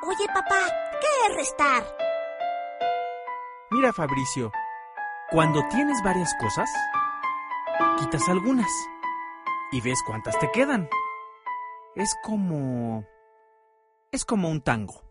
Oye, papá, ¿qué es restar? Mira, Fabricio, cuando tienes varias cosas, quitas algunas y ves cuántas te quedan. Es como un tango.